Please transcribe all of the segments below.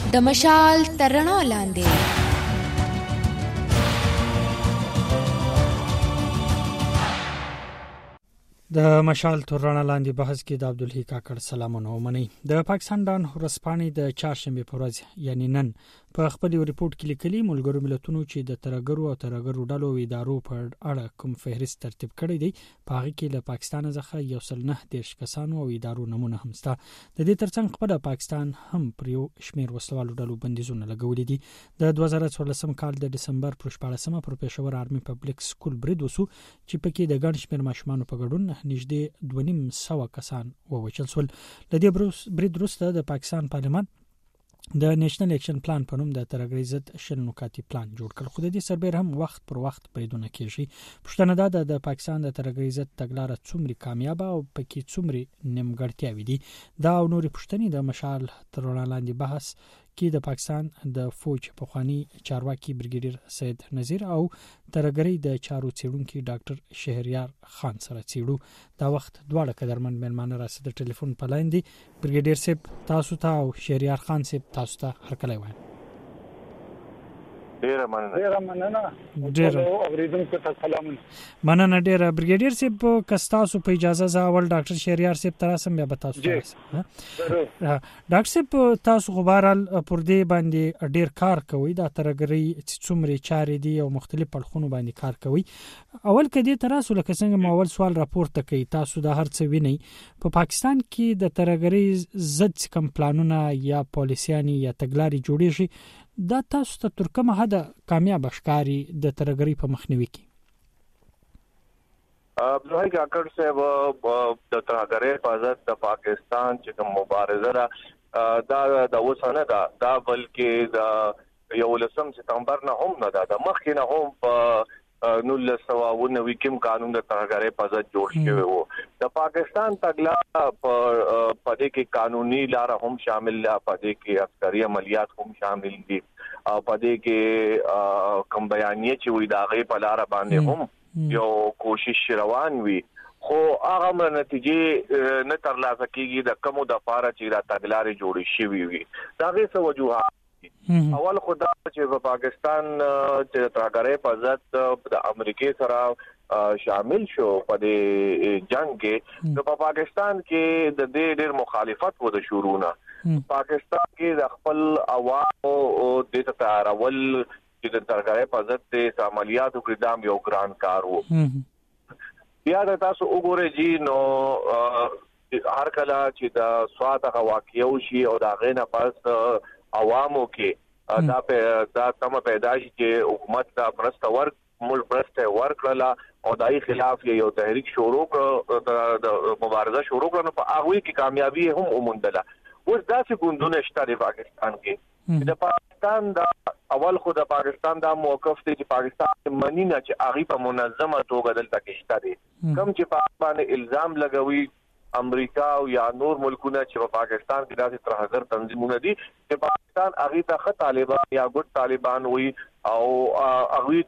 د مشال تر رڼا لاندې. د مشال تر رڼا لاندې بحث کې د عبدالحی کاکړ سلامونه ومني. د پاکستان ډان ورځپاڼې د چهارشنبه په ورځ یعنی نن په خپل ریپورت کې لیکلي ملګرو ملتونو چې د ترګرو او ترګرو ډلو ادارو په اړه کوم فهرست ترتیب کړی دی په هغه کې له پاکستان څخه 119 کسانو او ادارو نمونه هم شته. د دې ترڅنګ خپل پاکستان هم پر یو شمیر وسلوالو ډلو بندیزونه لګولي دي. د 2014 کال د دسمبر پر 14 پر پېښور آرمي پبلک سکول برید وسو چې پکې د ګڼ شمیر ماشومان په ګډون نږدې 2.5 کسان ووژل شول. لدې برید وروسته د پاکستان پارلمان د نېشنل اکشن پلان په نوم د ترګرۍ ضد شل نکاتي پلان جوړ کړ. خو د دې سربېر هم وخت پر وخت بریدونه کیږي. پښتنه ده د پاکستان د ترګرۍ ضد تګلارې څومره کامیاب او پکې څومره نیمګړتیاوې دي. دا او نورې پښتنې د مشال تر رڼا لاندې بحث کې د پاکستان د فوج پخوانی چارواکي بریګیډیر سید نذیر او ترګرۍ د چارو څېړونکي ډاکټر شهریار خان سره څېړو. دا وخت دواړه قدرمن مېلمانه راځي د ټلیفون په لاین دي. بریګیډیر صاحب تاسو ته او شهریار خان صاحب تاسو ته هرکلی وایم. ډیره مننه اوریدونکو ته سلامونه. مننه ډیره. بریګیډیر صاحب کستاسو په اجازه زاول ډاکټر شهریار صاحب تراسم بیا به تاسو ډاکټر صاحب تاسو غوارل پر دې باندې ډیر کار کوي د ترګرۍ څومره چارې دي او مختلف پړخونو باندې کار کوي. اول کدي تراسو لکه څنګه ماول سوال راپورته کوي تاسو د هر څه ویني په پاکستان کې د ترګرۍ ضد کوم پلانونه یا پالیسياني یا تګلارې جوړیږي دا تاسو ته تر کومه حد کامیاب ښکاري د ترګرۍ په مخنیوي کې؟ عبدالحی کاکړ صاحب د ترګرۍ په ضد د پاکستان چې کوم مبارزه دا د وسنه دا بلکې د 11 سپتمبر نه هم نه دا مخکې نه هم په 1999 کې قانون د ترګرۍ په ضد جوړ شوی وو. د پاکستان تګلارې په دې کې قانوني لار هم شامل ده، په دې کې عسکري عملیات هم شامل دي او په دې کې کوم بیانیه چې وي دا غي په لار باندې هم یو کوشش روان وي. خو هغه نتیجې نه ترلاسه کیږي د کومو د فاره چې دا تګلارې جوړې شوی وي. دا غي څه وجوهات اول خدا چې په پاکستان چې ترګرۍ په ضد د امریکای سره شامل شو په دې جنگ کې نو په پاکستان کې د دې ډېر مخالفت و د شروعونه. پاکستان کې د خپل عوام او د تارول چې د ترګرۍ په ضد د عملیاتو قدام یو ګران کار وو. بیا د تاسو وګورئ جی نو هر کله چې د سواد واقعو شي او دا غینه پس عوامو کې دا تم پیدائش چې حکومت دا پرستور ملک پرسته ورکړه او دای خلاف یو تحریک شروع کړ د مبارزه شروع کړه په هغه کې کامیابی هم وموندله. اوس داسې ګوندونه شته د پاکستان کې د پاکستان دا اول خو د پاکستان دا موقف دی چې پاکستان منی نه چې هغه په منظمه توګه دلته کې شته دي کوم چې په باندې الزام لګوي امریکا او یا نور ملکونه چې په پاکستان کې داسې تر هزار تنظیمونه دي چې پاکستان هغه ته طالبان یا ګډ طالبان وي او هغه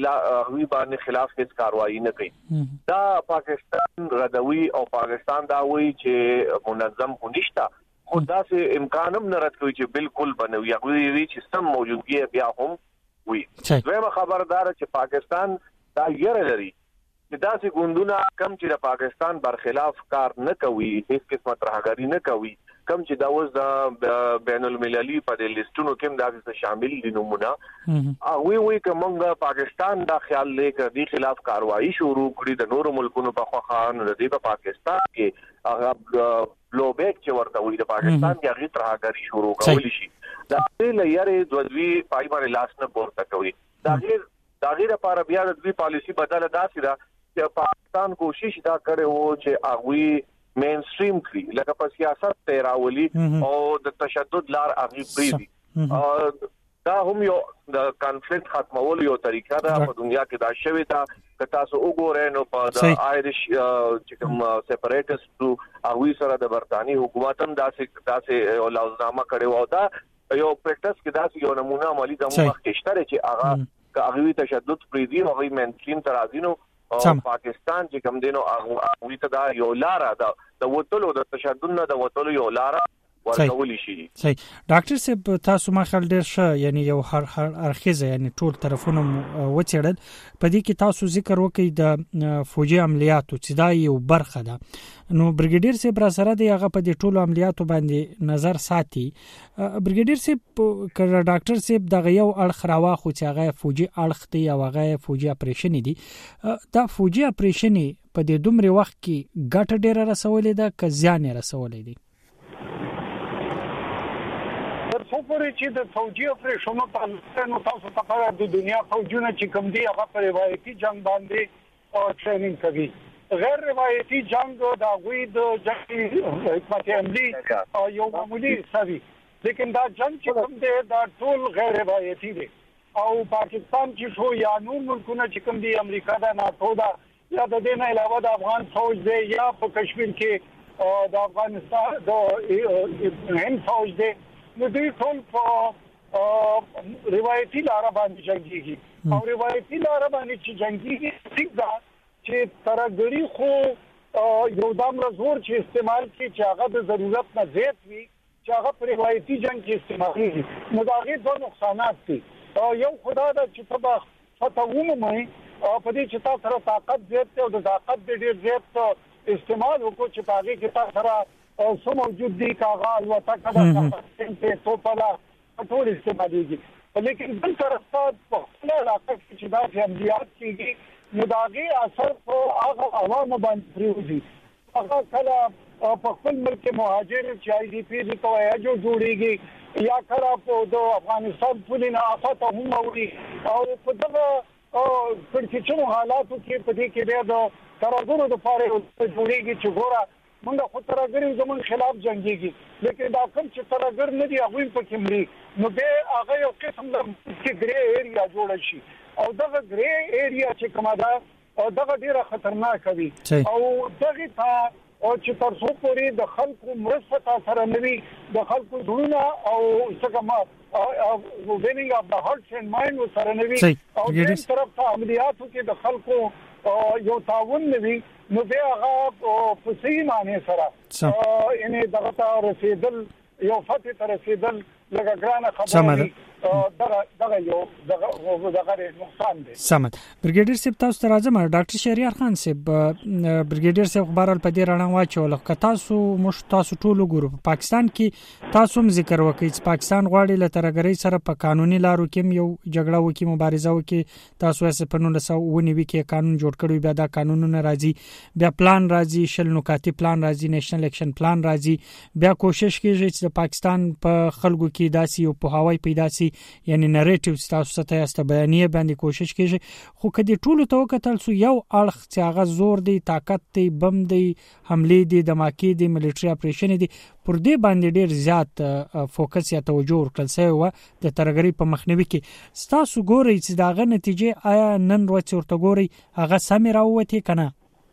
باندې خلاف هیڅ کاروایی نه کوي. دا پاکستان ردوي او پاکستان دا وایي چې منظم هنيشتا خو داسې امکان هم نه رد کوي چې بالکل بنوي هغه وی چې سم موجودګي بیا هم وي. دویمه خبردار چې پاکستان دا یې لري داسې ګوندونه کم چې د پاکستان برخلاف کار نه کوي هیڅ قسمه ترهګری نه کوي کم چې دا اوس د بین المللي په د لیستونو کې داسې شامل دي نمونه وی کومه پاکستان دا خیال لري د خلاف کاروایی شروع کړي د نورو ملکونو په خواخان د دې په پاکستان کې هغه بلوبیک چې ورته وي د پاکستان کې هغه ترهګری شروع کولی شي دا لري دوی پای باندې لاس نه پورته کوي. دا غیر لپاره بیا د دوی پالیسی بدله داسې ده چې پاکستان کوشش دا کړي وو چې هغه مین سټریم کړي لکه په سیاست تیراولي او د تشدد لار هغه پریدي. دا هم یو د کانفلیکټ ختمولو یو طریقه ده په دنیا کې دا شوی دا که تاسو وګورئ نو په د آیریش چې کوم سیپریټیسټ هغه سره د برتانی حکومت هم داسې لوزنامه کړي وو. دا یو پریکټس کې داسې یو نمونه عملی د مخ کې شته چې هغه تشدد پریدي او هغه مین سټریم ترازینو پاکستان چې کوم دینو هغه ته دا یو لار ده د وټلو د تشدد نه د وټلو یو لار ورکول شي. صحیح. ډاکټر صاحب تاسو ما خل ډیر ښه یعنی یو هر ارخیزه یعنی ټول طرفونه وڅېړل. په دې کې تاسو ذکر وکړئ د فوجي عملیاتو چې دا یو برخه ده. نو بریګیډیر صاحب را سره دی هغه په دې ټولو عملیاتو باندې نظر ساتي. بریګیډیر صاحب کړه ډاکټر صاحب دغه یو اړخ راواخو چې هغه فوجي اړخ دی او هغه فوجي اپریشن دی. دا فوجي اپریشن په دې دومره وخت کې ګټه ډیره رسولې ده که زیان رسولې دي؟ پورې چې د فوجي اپریشنونو په نو تاسو ته د دنیا فوجونه چې کوم دي هغه په روایتي جنگ باندې او ټریننګ کوي. غیر روایتي جنگ دا غوي د جنگي حکمت عملی او یو معمولی سوي، لیکن دا جنگ چې کوم دی دا ټول غیر روایتي دي. او پاکستان چې شو یا نور ملکونه چې کوم دي امریکا دا ناتو دا یا د دې نه علاوه د افغان فوج دی یا په کشمیر کې د افغانستان د هند فوج دی، نو دوی ټول په روایتي لار باندې جنگيږي. او روایتي لار باندې چې جنگيږي ټیک ده چې ترګړي خو یو دام زور چې استعمال کی چې هغه د ضرورت نه زیات وي چې هغه په روایتي جنگ کې استعمالي. نو دا غي دوه نقصانات دي. یو خدا دا چې تبا فتوونه مې په دې چې تاسو سره طاقت زیات او د طاقت ډېر زیات استعمال وکړو چې پاګه کې تاسو سره او سم موجود دي کاغه الوتکه د توپلا ټول استعماليږي. لیکن بل طرف په خپل علاقه کې چې دا عملیات کیږي نو داغي اثر په هغه عوامو باندې پریوزي. هغه کله په خپل ملک مهاجر چې آی ډی پی د توجه جوړيږي یا کله په د افغانستان پولیسو افات هم اوري او په دغه چې حالاتو کې په دې کې د ترګورو د پاره جوړيږي چې ګوره موږ خو ترګری زمون خلاف جنگيږي، لیکن دا کوم چې ترګر نه دی هغه په کې مري نو به هغه یو قسم د ګری ایریا جوړ شي. او دغه ګری ایریا چې کومه ده دغه ډیره خطرناک وي. او دغه ته او چې تر څو پورې د خلکو مرسته سره نوي د خلکو ډونه او څنګه ما وینینګ اف د هارټ اند مایند سره نوي او د طرف ته عملیاتو کې د خلکو یو تعاون نوي نو بیا هغه په صحیح معنی سره یعنی دغه ته رسیدل یو فتح ته رسیدل لکه ګرانه خبره دغه یو دغه نقصان دی. سمت بریګیډیر صاحب تاسو ته راځم. ډاکټر شهریار خان صاحب بریګیډیر صاحب خبرال په دې رڼا واچول که تاسو ټول ګورو په پاکستان کې تاسو هم ذکر وکړئ چې پاکستان غواړي له ترګرۍ سره په قانوني لارو کې یو جګړه وکړي مبارزه وکړي. تاسو یې په 1990 کې قانون جوړ کړی بیا دا قانونونه راځي بیا پلان راځي شل نکاتی پلان راځي نېشنل اکشن پلان راځي بیا کوشش کیږي چې پاکستان په خلکو کې داسي او په هواي پیدا سي یعنی نریټیو تاسو ته است بیانیه باندې کوشش کیږي. خو کدي ټولو ته وکتل سو یو اړخ چې هغه زور دی طاقت دی بم دی حمله دی دماکي دی ملټری اپریشن دی پر دې باندې ډیر زیات فوکس یا توجه ورکړل شوی و د ترګری په مخنیوي کې. تاسو ګورئ چې داغه نتیجه آیا نن ورته ګورئ هغه سم راووتی کنه؟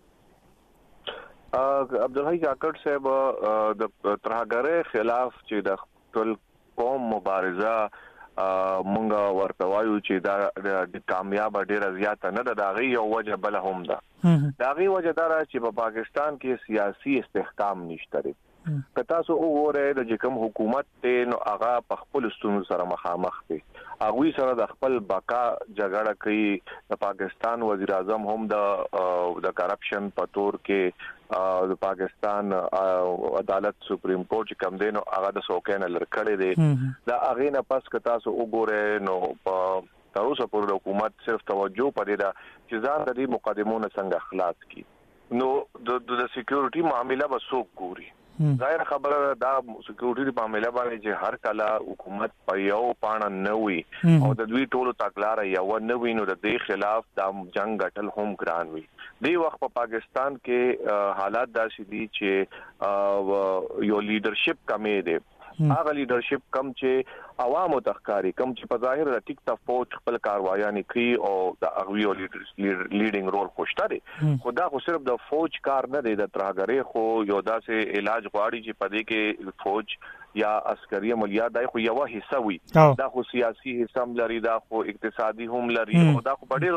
عبدالحی کاکړ صاحب د ترهګرۍ خلاف چې د ټول قوم مبارزه مونږ ورته وایو چې دا د کامیاب ډیره زیاته نه ده. دا غي یو وجه بل هم ده. دا غي وجه دا چې په پاکستان کې سیاسي استحکام نشته لري. کتا سو وګوره د کوم حکومت ته نو هغه په خپل ستونزو سره مخامخ دي. هغه سره د خپل بقا جګړه کوي. د پاکستان وزیر اعظم هم د کرپشن په تور کې د پاکستان عدالت سپریم کورټ چې کوم دی نو هغه د سوکینه لړکړې دي. دا هغه نه پس کتا سو وګوره نو په تر اوسه پورې حکومت صرف توجه پرې ده چې ځان د دې مقدمونو څنګه خلاص کړي. نو د سکیورټي معاملې به څوک ګوري؟ ظاهر خبره دا سکیورټي په معاملې باندې چې هر کله حکومت په یو پاڼه نه وي او د دوی ټولو تګلارې یو نه وي نو د دې خلاف د جنگ غټل هم ګران وي. دی وخت په پاکستان کې حالات داسې دي چې یو لیډرشپ کمی دی. هغه لیډرشپ کم چې عوامو تخکاری کم چې په ظاهر د ټیک تا فوج خپل کاروایانه کوي او د اغویو لیډینګ رول خوشته دي. خدا خو صرف د فوج کار نه دی د ترهګرۍ خو یو داسې علاج غواړي چې په دې کې فوج یا عسکري عملیات دای خو یو حصہ وي. دا خو سیاسي حصہ هم لري دا خو اقتصادي هم لري او دا خو ډېر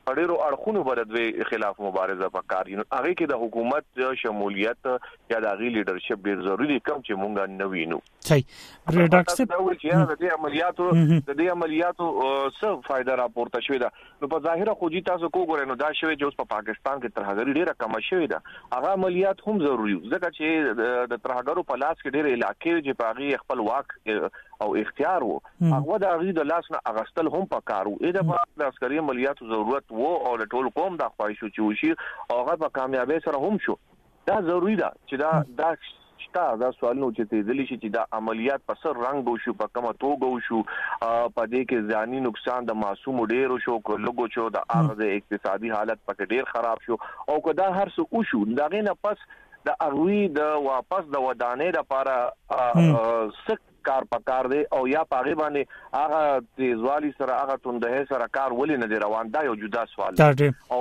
ډیرو اړخونو باندې خلاف مبارزه وکړي. هغه کې د حکومت شمولیت یا د غي لیدرشپ ډیر ضروری کوم چې مونږ نه وینو. صحیح. ډاکټر صاحب د دې عملیاتو څه فائدہ راپورته شوې ده؟ نو په ظاهره خو جی تاسو کو ګورئ نو دا شوی چې اوس په پاکستان کې ترهګری ډیره کم شوې ده. هغه عملیات هم ضروری ځکه چې د ترهګرو په لاس کې ډېر علاقې چې په هغه خپل واک او اختیار وو هغه د هغه د لاس نه اغستل هم پکارو. د عسکري عملیاتو ضرورت وو او د ټول قوم د خواهش او وشي هغه په کامیابی سره هم شو. دا ضروری ده چې دا دا سوالونه چې تدلی شي چې دا عملیات په سر رنگ وشو په کومه توګه وشو په دې کې ځاني نقصان د معصوم ډیر شو کو لګو شو د هغه اقتصادي حالت پکې ډیر خراب شو او کدا هر څه وشو دا غینه پس د اغوی د واپس د ودانې لپاره سک کار پکار دی او یا پاغي باندې هغه تیزوالی سره هغه تونده سره کار ولې نه دی روان دا یو جدا سوال او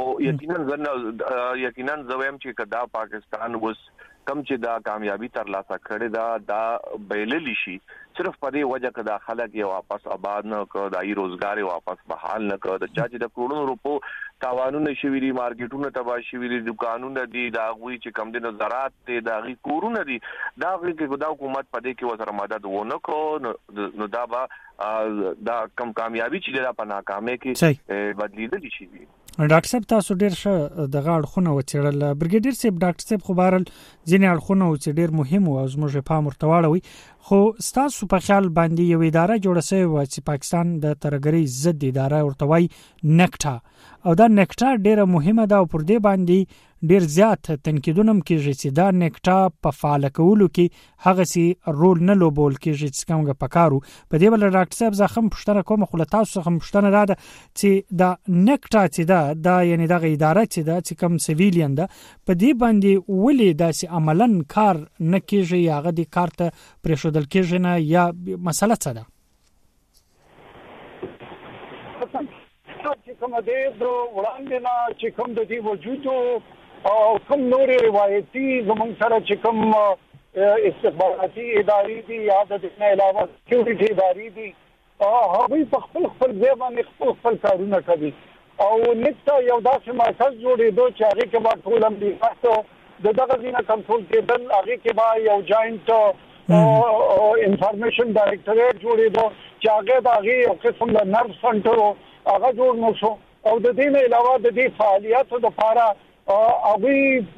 یقینا زویم چې کدا پاکستان وس کم چې دا کامیابی تر لاسه کړی دا بیللی شي صرف په دې وجه کې د خلک یو واپس آباد نه کړ دای روزګار واپس بحال نه کړ د چا چې د کروڑونو روپو تاوانونه شوی دي مارکیټونه تباہ شوی دي دکانونه دي دا غوي چې کم دي زراعت ته دا غي کورونه دي دا غي کې دا حکومت په دې کې وسره مدد ونه کو نو دا کم کامیابی چې دا په ناکامۍ کې بدلیدل شي. ډاکټر صاحب تاسو ډیر ښه د غاړخونه وڅېړل. برګیډیر صاحب ډاکټر صاحب خو بهرل ځینې اړخونه چې ډیر مهم او زموږ په مرتواړوي خو تاسو په خیال باندې یو اداره جوړه شوی و چې پاکستان د ترهګرۍ ضد اداره ورتوي نکټا او دا نکټا ډیره مهمه ده او پر دې باندې ډیر زیات تنقیدونه کیږي چې دا نکټا په فعال کولو کې هغه سي رول نه لوبول کیږي چې څنګه پکارو. په دې بل ډاکټر صاحب زخم پښتنه کوم خو تاسو هم پښتنه راده چې دا نکټا چې دا یعنی دا اداره چې دا چې کوم سیویلین ده په دې باندې ولې داسې عملاً کار نه کیږي هغه د کار ته پرېښودل کیږي نه یا مسله څه ده؟ چې کوم د وړاندې نه چې کوم د دې وجود او کوم نور روایتي زموږ سره چې کوم استخباراتي ادارې دي یا د دې علاوه سکیورټي ادارې دي هغوی په خپل ځای باندې خپل کارونه کوي او نکټا یو داسې مرکز جوړېدو چې هغه کې به ټول امریکا د دغه ځینه کنټرول کېدل هغه کې به یو جاینټ انفارمیشن ډایرکټریټ جوړېدو چې هغه د هغې یو قسم د نرو سنټر هغه جوړ نه شو او د دې نه علاوه د دې فعالیتو لپاره هغوی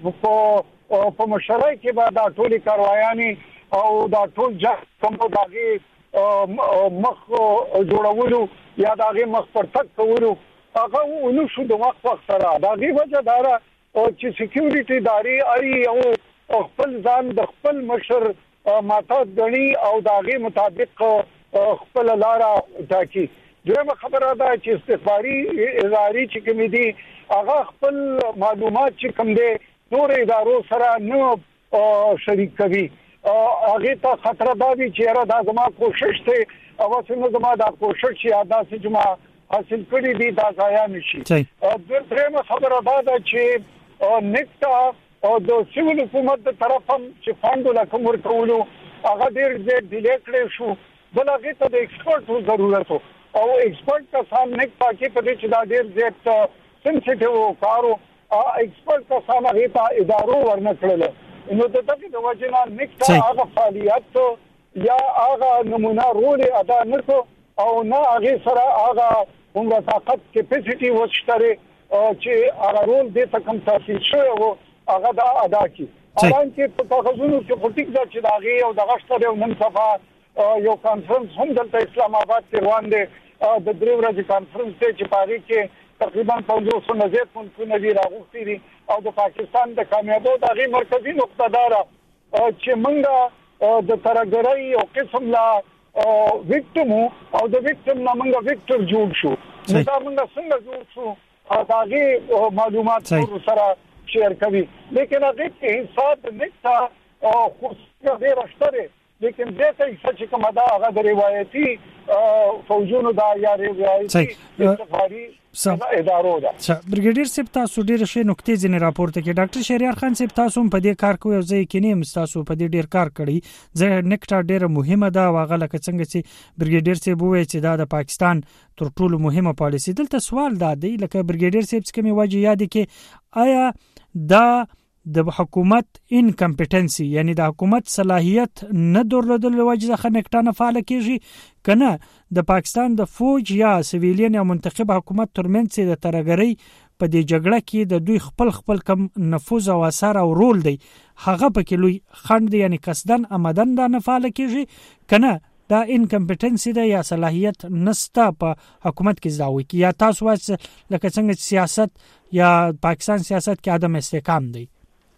په مشرۍ کې به دا ټولې کاروایانې او دا ټول کوم د هغې مخ جوړولو یا د هغې مخ پرتګ کولو هغه ونه شو د وخت سره. د هغې وجه دا ده چې سکیورټي ادارې او خپل ځان د خپل مشر ماتحت ګڼي او د هغې مطابق خپل لاره ټاکي. دویمه خبره ده چې استخباري ادارې چې کومې دي هغه خپل معلومات چې کوم دي نور ادارو سره نه شریک کوي. هغه ته خطر ده چې را دا زما کوشش ته او څنګه زما دا کوشش چې ادا سي جما حاصل کړی دي دا ځای نشي. درېمه خبره ده چې نکټا او د سیول حکومت د طرف هم چې فاند لکه ورکولو هغه ډېر زیات ډیلې کړی شو. بل هغه ته د ایکسپرټو ضرورت او ایکسپرټ کسان نکټا کې په دې چې دا ډېر زیات سنسټیو کارو ایکسپرټ کسان هغه ته ادارو ورنکړل نو د دغه د وجنا نکټا هغه فعالیت یا هغه نمونه رول ادا نکړو او نه هغه سره هغه موږ طاقت کیپاسټي وشتره چې هغه رول دې ته کم تاسیس شوی او هغه دا ادا کی. حالانکه په تاسو کې پټیک دا چې داغه او دغه ستاره نن صفه یو کانفرنس هم دلته اسلام آباد کې روان دی د درې ورځې کانفرنس ته چې پاره کې تقریبا 500 نه زیات مونږ نه راغوستي دي او د پاکستان د کامیابو دغه مرکزی نقطه دار چې موږ د ترهګرۍ او قسم لا وکټم او د وکټم نه موږ وکټر جوړ شو. دا موږ څنګه جوړ شو هغه معلومات سره شیر کوي لیکن هغه کې حساب نکټا خو څه راځي لیکن دته چې کومه دا هغه د روایتي فوجونو دا یا روایتي استخباري ادارو ده. برګیډیر صاحب تاسو ډیر ښه نقطې ځنې راپورته کې ډاکټر شهریار خان صاحب تاسو په دې کار کوي او ځکه کې نه تاسو په دې ډیر کار کړی زه نکټه ډیره مهمه ده واغه لکه څنګه چې برګیډیر صاحب وایي چې دا د پاکستان تر ټولو مهمه پالیسي دلته سوال دا دی لکه برګیډیر صاحب څخه می وجه یاد کې آیا دا د حکومت انکمپټنسي یعنی د حکومت صلاحیت نه درلودل وجه ځخه نکټه نه فعال کیږي کنه د پاکستان د فوج یا سیویلین یا منتخب حکومت ترمنځ د ترګری په دې جګړه کې د دوی خپل کم نفوذ او اثر او رول دی هغه پکې لوی خند دی یعنی قصدن آمدن دا نه فعال کیږي کنه دا انکمپټنسي ده یا صلاحیت نستا په حکومت کې زاوي کې یا تاسو واس لکه څنګه سیاست یا پاکستان سیاست کې عدم استحکام دی.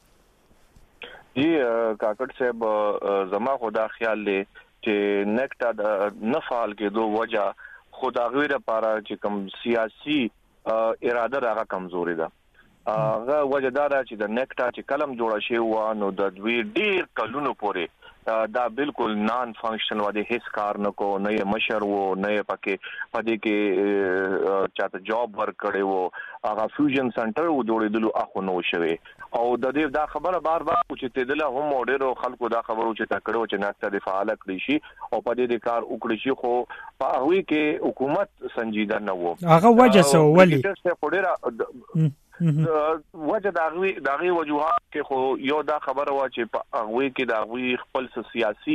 جی کاکړ صاحب زما خدا خیال دی چې نکټه د نفعال کې دوه وجہ خدا غویر لپاره چې کوم سیاسي اراده راغه کمزوري ده هغه وجہ دا چې د نکټه چې کلم جوړ شي و نو د دوی ډیر کلونو پورې دا بالکل نان فنکشنل و دي هیڅ کار نه کو نه مشر وو نه پکې پدې کې چاته جاب ورک کړي وو هغه فیوژن سنټر و جوړېدلو اخو نو شوي او د دې دا خبره بار چې تدله هم ډیرو خلکو دا خبرو چې تکړو چې ناسته د فعال کړی شي او پدې د کار وکړي شي خو په هغه کې حکومت سنجیده نه وو هغه وجه سو ولي وجه داغي وجوهات کې خو یو دا خبره وا چې په هغه کې داغي خپل سیاسي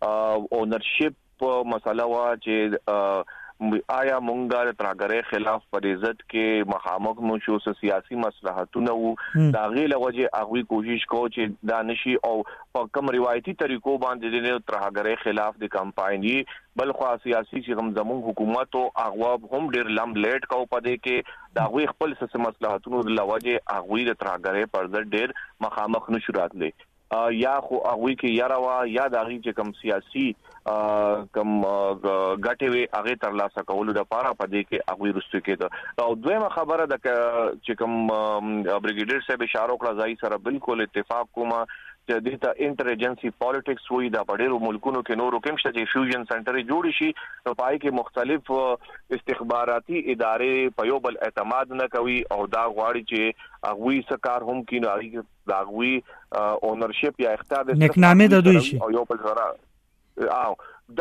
اونرشپ مسله وا چې آیا مونږه ترګره خلاف پر عزت کې مخامخ مو شو سیاسي مصلحتونه وو داغي لوجه هغه کوشش کو چې دانشي او په کوم روایتي طریقو باندې د ترګره خلاف د کمپایني بل خو سیاسي چې زموږ حکومت او هغه هم ډیر لم لیټ کو پدې کې داغي خپل سیاسي مصلحتونو لوجه هغه د ترګره پر ضد ډیر مخامخ نشو راتلی یا خو هغه کې یاروا یا داغي چې کم سیاسي کم غټي وي هغه تر لاسه کولو د پاره پدې کې هغه رسټو کېده او دویمه خبره د چې کم برګیډیر صاحب اشاره کړه ځای سره بالکل اتفاق کوم چې د انټيليجنسي پالیټکس وې د بډېرو ملکونو کې نورو کوم چې فیوژن سنټر جوړ شي نو پای کې مختلف استخباراتي ادارې په یو بل اعتماد نه کوي او دا غواړي چې هغه سکار هم کینو دا غوي اونرشپ یا اختیار د نکنامه د دوی شي او یو بل سره او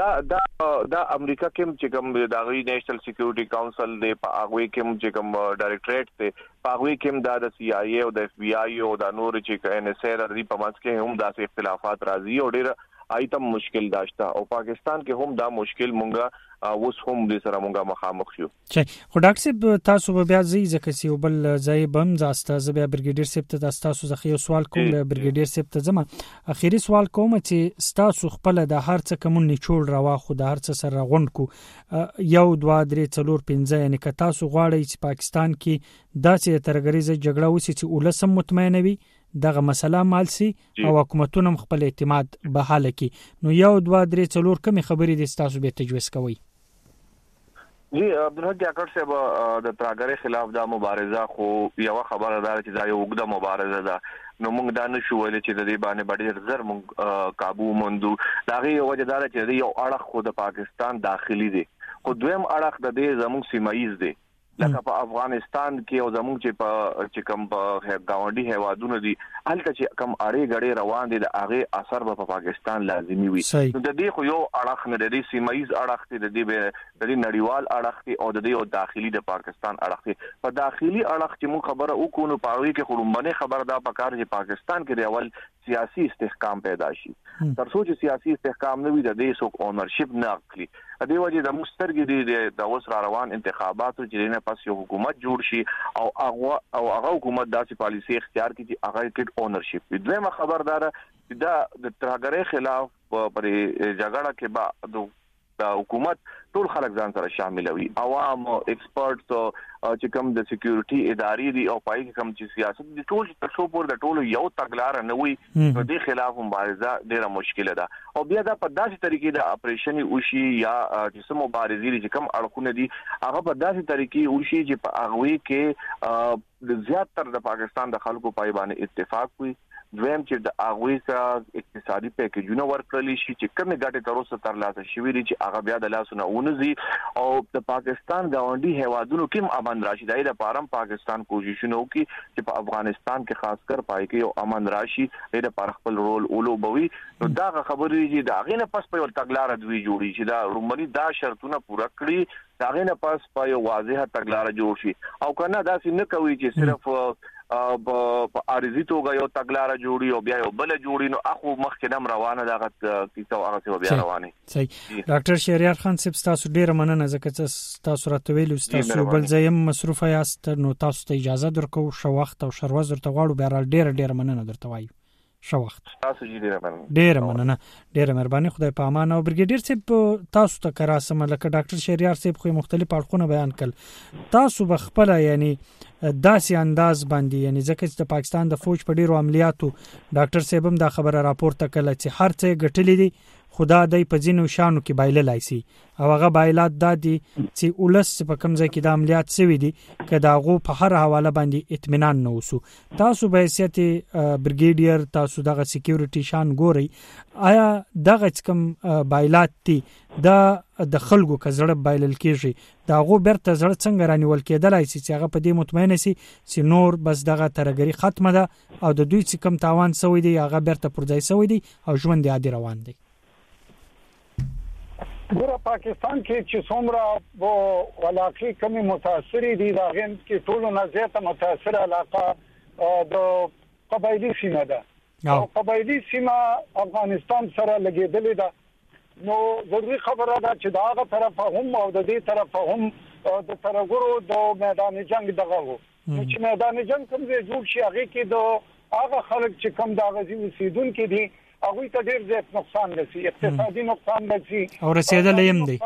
دا امریکا کې چې کوم د نېشنل سکیورټي کونسل دی په هغه کې چې کوم ډایریکټریټ دی په هغه کې د سی آی ای او د اف بی آی او د نور چې ان اس ای د په منځ کې هم داسې اختلافات راځي او ډېر ایتم مشکل داشته او پاکستان کې هم دا مشکل مونږه اوس هم د سره مونږه مخامخ شو چې خو ډاکټر صاحب تاسو به بیا ځکه چې بل ځای بم زاسته زبیا برګیډیر صاحب ته تاسو زخه یو سوال کوم برګیډیر صاحب ته زما اخیری سوال کوم چې تاسو خپل د هر څه کوم نچوړ روا خو د هر څه سره غونډ کو یو 2 3 4 5 یعنی که تاسو غواړئ چې پاکستان کې داسې ترګریزه جګړه وسی چې ولسم مطمئن وي دغه مسله مالسي او حکومتونو خپل اعتماد بحاله کی نو یو 2 3 4 کمی خبرې د تاسو به تجویز کوي جی عبدالحق کاکړ صاحب د ترګری خلاف دا مبارزه خو یو خبره ده چې دا یو وګړه مبارزه ده نو موږ دا نشو ویل چې د دې باندې ډېر زر موږ قابو موندو دا یو وجه ده چې یو اړه خو د پاکستان داخلي دي خو دویم اړه د دې زموږ سیمایز دي لکه په افغانستان کې او زموږ چې کوم گاونډي هیوادونه دي هلته چې کوم اړې غړې روان دي د هغه اثر په پاکستان لازمي وي نو د دې خو یو اړه نه لري سیمایز اړه د دې نړیوال اړه او د دې او داخلي د پاکستان اړه په داخلي اړه چې مو خبره وکړو نو پاوی کې خلومبنه خبر دا پکار چې پاکستان کې د اول سیاسي استحکام پیدا شي ترڅو چې سیاسي استحکام نه وي د دې سو اونرشپ نه اخلي د دې وجه د مسترګې د اوس روان انتخاباتو چې نه پس یو حکومت جوړ شي او هغه حکومت داسې پالیسي اختیار کړي چې هغه کې اونرشپ وي دویمه خبردار دا د ترګری خلاف پر جګړه کې بعد د حکومت ټول خلک ځان سره شامل وي عوام ایکسپرټس چې کوم د سکیورټي ادارې دي او پای کې کوم چې سیاست دي ټول تاسو پور د ټولو یو تګلار نه وي نو د خلاف مبارزه ډیره مشکله ده او بیا دا په داسې طریقې د اپریشن وشي یا چې مبارزې چې کوم اړخونه دي هغه په داسې طریقې وشي چې په هغه کې د زیاتره د پاکستان د خلکو پای باندې اتفاق وي دویم چې د اغوي سره اقتصادي پیکیجونه ورکړل شي چې کومه ګټه تر اوسه تر لاسه شوې دي چې هغه بیا د لاسونه ونزي او د پاکستان گاونډي هیوادونو کې امن راشي د پارم پاکستان کوششونه کوي چې په افغانستان کې خاص کر پای کې او امن راشي د پر خپل رول اولوبوي نو دا خبرې چې دا غینه پس په تګلارې دوی جوړي چې دا رومني دا شرطونه پوره کړی دا غینه پس په یو واضحه تګلارې جوړ شي او کنه دا څنګه کوي چې صرف په عارضی توګه یو تګلارې جوړي او بیا یو بل جوړي نو اخو مخکې روانه دا کیسه هغه څه بیا روانه صحیح ډاکټر شهریار خان صاحب تاسو ډیر مننه ځکه چې تاسو راته ویلو تاسو بل ځایم مصروف یاست نو تاسو ته اجازه درکو شو وخت او شروز درته غواړو بهر ډیر مننه درته وایو شو وخت تاسو ډیر مننه ډیر مهرباني خدای په امان او برګیډیر صاحب تاسو ته کراسم لکه ډاکټر شهریار صاحب خو مختلف اړخونه بیان کړل تاسو بخپله یعنی داسې انداز باندې یعنی ځکه چې د پاکستان د فوج په ډیرو عملیاتو ډاکټر صاحب هم دا خبره راپورته کړه چې هر څه غټلې دي خدا دای په ځینو شانو کې بایللای شي او هغه بایلات دادي چې ولس په کوم ځای کې د عملیات سوي دي کدا غو په هر حواله باندې اطمینان نه وسو تاسو به حیثیت برګیډیر تاسو دغه سکیورټي شان ګوري آیا دغه کوم بایلات دي د خلکو کزړه بایلل کیږي دا غو برته زړه څنګه رانیول کېدلای شي چې هغه په دې مطمئن شي چې نور بس دغه ترګری ختمه ده او د دوی چې کم تاوان سوی دی هغه برته پرځای سوی دی او ژوند عادي روان دی ګوره پاکستان کې چې څومره وو علاقې کمی متاثرې دي دا غن کې ټولو نه زیاته متاثره علاقه د قبایلی سیمه ده او قبایلی سیمه افغانستان سره لګېدلې ده نو ضروري خبره ده چې دا هغه طرف هم او د دې طرف هم د ترګورو د میدان جنگ دغه وو چې میدان جنگ کوم ځای جوړ شي هغه کې د هغه خلک چې کم دا غزي وسیدونکو دي هغه ته ډیر زیات نقصان رسي اقتصادي نقصان رسي او رسیدل یم دي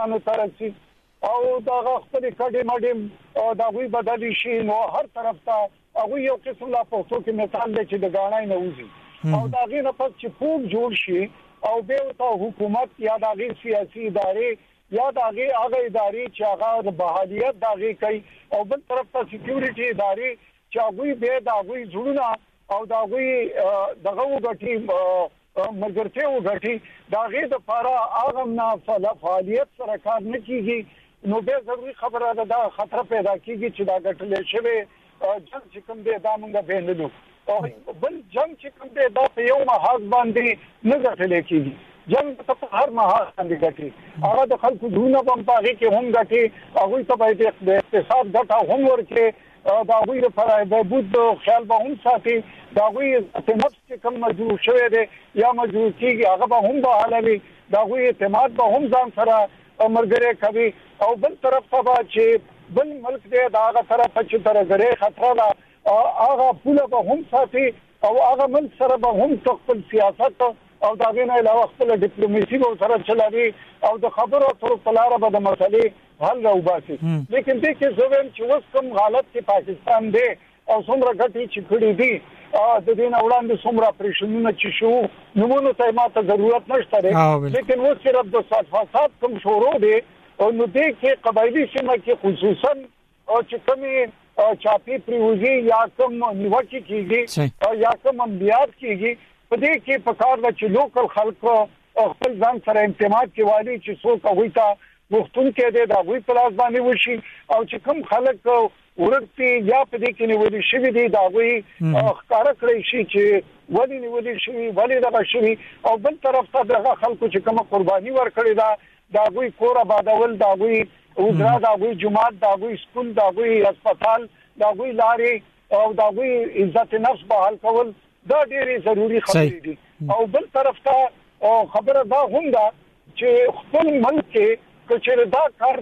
او دا خپل کډې مډې دا وی بدلی شي نو هر طرف ته هغه یو قسم لا پښتو کې مثال دی چې د غاڼای نه وځي او دا غي نه پس چې پوب جوړ شي او به ته حکومت یا د غي سیاسي ادارې یا د هغه ادارې چې هغه د بحالیت د هغه کوي او بل طرف ته سکیورټي ادارې چې هغه به د هغه جوړونه او د هغه دغه وګټي مګرته وګټي دا غي د لپاره هغه نه فعالیت سره کار نه کیږي نو به ضروري خبره ده دا خطر پیدا کیږي چې دا ګټلې شوی جنگ چې کوم دی دا موږ به نه لو بل جنگ چې کوم دی دا په یو محاذ باندې نه ګټلې کیږي جنگ په هر محاذ باندې ګټي هغه د خلکو دونه په پاږي کې هم ګټي هغه ته به د اقتصاد ګټه هم ورکړي دا غوی لپاره د بود خیال به هم ساتي دا غوی ته نفس چې کوم مجبور شوی دی یا مجبور کیږي هغه به هم به حالوي دا غوی اعتماد به هم ځان سره مرګره کوي او بل طرف ته چې بل ملک دی دا هغه طرف چې ترګره خطر ده هغه پوله به هم ساتي او هغه ملک سره به هم خپل سیاست او دا غینه علاوه خپل ډیپلوماسي به سره چلوي او د خبرو تر پلاره به د مسلې حل راوباسي لیکن دې کې زویم چې اوس کوم حالت کې پاکستان دی او څومره غټي چې کړی دي د دې نه وړاندې څومره پریشنونه چې شو نمونه ته ماته ضرورت نشته لیکن اوس صرف د فساد کوم شروع دی او نو دې کې قبایلی سیمه کې خصوصا او چې کومي چاپی پریوزي یا کوم نیوکه کیږي یا کوم امنیت کیږي په دې کې په کار د چې لوکل خلکو خپل ځان سره اعتماد کوي چې څوک هغه ته وختون کې دی دا غوي پلاس باندې وشي او چې کوم خلک ورته یا په دې کې نیولې شوی دی دا غوي ښکارا کړی شي چې ولې نیولې شوی ولې دا شوی او بل طرف ته دغه خلکو چې کوم قرباني ورکړي دا غوي کور آبادول دا غوي وزرا دا غوي جماعت دا غوي سکول دا غوي هسپتال دا غوي لارې او دا غوي عزت نفس بحال کول دا ډېری ضروری خبرې دي او بل طرف ته خبره دا هم ده چې خپل ملک کې کچره دا کار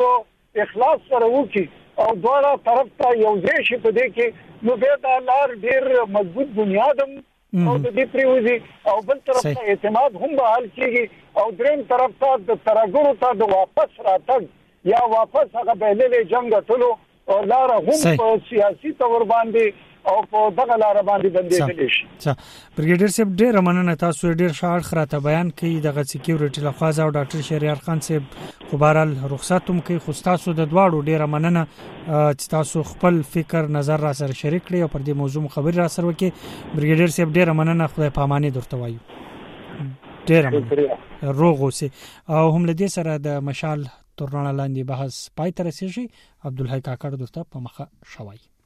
څوک اخلاص سره وکي او دواړه طرف ته یو ځای شي په دې کې نو به دا لار ډېر مضبوط بنیادم او د دې پریوزي او بل طرف ته اعتماد هم بحال کیږي او دریم طرف ته د ترګورو ته د واپس راتګ یا واپس هغه بهللې جنگ ټلو او لار هم په سیاسي تور باندې او په دغه لار باندې بندېدل شي. برګیډیر صاحب ډېر مننه تاسو ډېر شاړ خراته بیان کړي دغه سکیورټي لخوا او ډاکټر شهریار خان صاحب خبرال رخصت هم کوي خو تاسو د دواړو ډېر مننه چې تاسو خپل فکر نظر را سره شریک کړی او پر دې موضوع خبري را سره وکړي. برګیډیر صاحب ډېر مننه خدای پاماني درته وایو. ډېر مننه روغ اوسئ او هم لدې سره د مشال تر رڼا لاندې بحث پای ته رسیږي. عبدالحی کاکړ درته په مخه شوی.